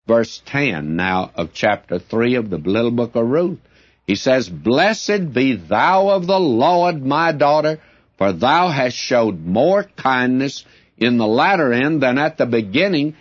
verse 10 now of chapter 3 of the little book of Ruth. He says, "Blessed be thou of the Lord, my daughter, for thou hast showed more kindness in the latter end than at the beginning,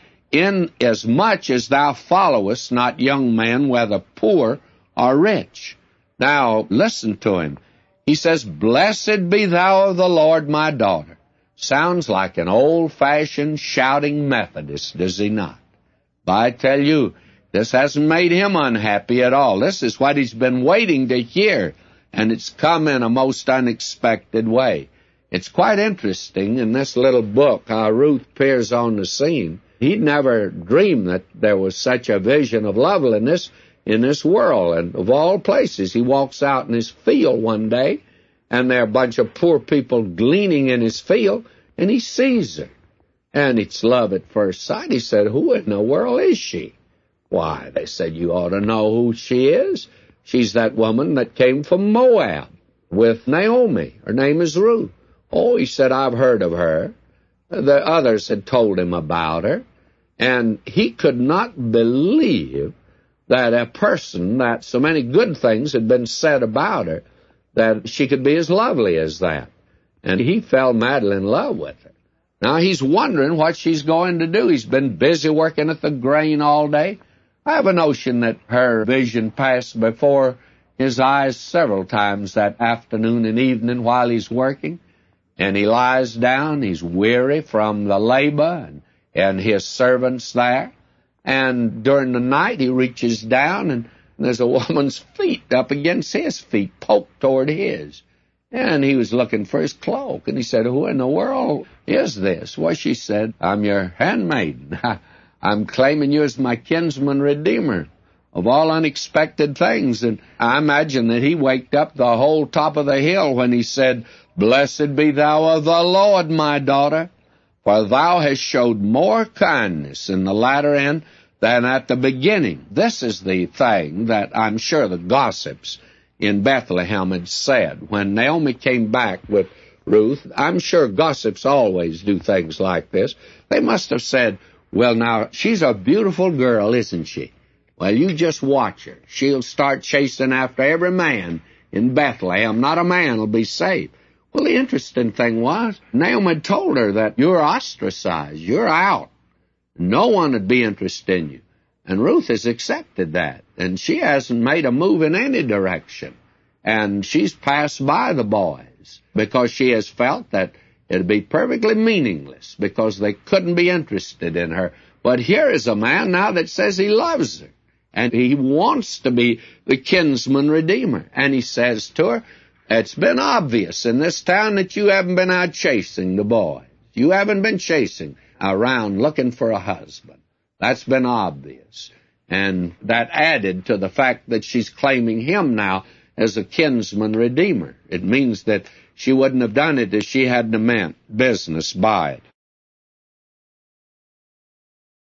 inasmuch as thou followest not young men, whether poor or rich." Now, listen to him. He says, "Blessed be thou of the Lord, my daughter." Sounds like an old-fashioned shouting Methodist, does he not? But I tell you, this hasn't made him unhappy at all. This is what he's been waiting to hear, and it's come in a most unexpected way. It's quite interesting in this little book how Ruth appears on the scene. He'd never dreamed that there was such a vision of loveliness in this world. And of all places, he walks out in his field one day, and there are a bunch of poor people gleaning in his field, and he sees her. And it's love at first sight. He said, "Who in the world is she?" "Why," they said, "you ought to know who she is. She's that woman that came from Moab with Naomi. Her name is Ruth." "Oh," he said, "I've heard of her." The others had told him about her, and he could not believe that a person, that so many good things had been said about her, that she could be as lovely as that. And he fell madly in love with her. Now he's wondering what she's going to do. He's been busy working at the grain all day. I have a notion that her vision passed before his eyes several times that afternoon and evening while he's working. And he lies down, he's weary from the labor and his servants there. And during the night he reaches down and there's a woman's feet up against his feet, poked toward his. And he was looking for his cloak. And he said, "Who in the world is this?" Well, she said, "I'm your handmaiden. I'm claiming you as my kinsman redeemer of all unexpected things." And I imagine that he waked up the whole top of the hill when he said, "Blessed be thou of the Lord, my daughter, for thou hast showed more kindness in the latter end than at the beginning." This is the thing that I'm sure the gossips in Bethlehem had said. When Naomi came back with Ruth, I'm sure gossips always do things like this. They must have said, "Well, now, she's a beautiful girl, isn't she? Well, you just watch her. She'll start chasing after every man in Bethlehem. Not a man will be safe." Well, the interesting thing was, Naomi had told her that you're ostracized, you're out. No one would be interested in you. And Ruth has accepted that, and she hasn't made a move in any direction. And she's passed by the boys because she has felt that it'd be perfectly meaningless because they couldn't be interested in her. But here is a man now that says he loves her, and he wants to be the kinsman redeemer. And he says to her, "It's been obvious in this town that you haven't been out chasing the boys. You haven't been chasing around looking for a husband. That's been obvious." And that added to the fact that she's claiming him now as a kinsman redeemer. It means that she wouldn't have done it if she hadn't meant business by it.